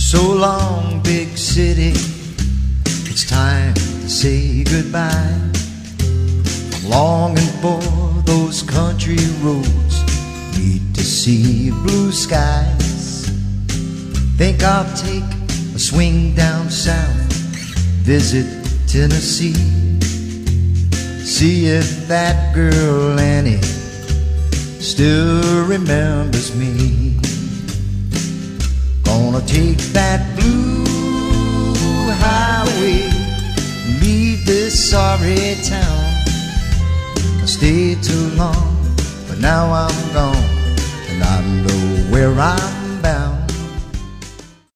So long, big city, it's time to say goodbye. I'm longing for those country roads, need to see blue skies. Think I'll take a swing down south, visit Tennessee, see if that girl Annie still remembers me. Gonna take that blue highway, leave this sorry town. I stayed too long, but now I'm gone, and I know where I'm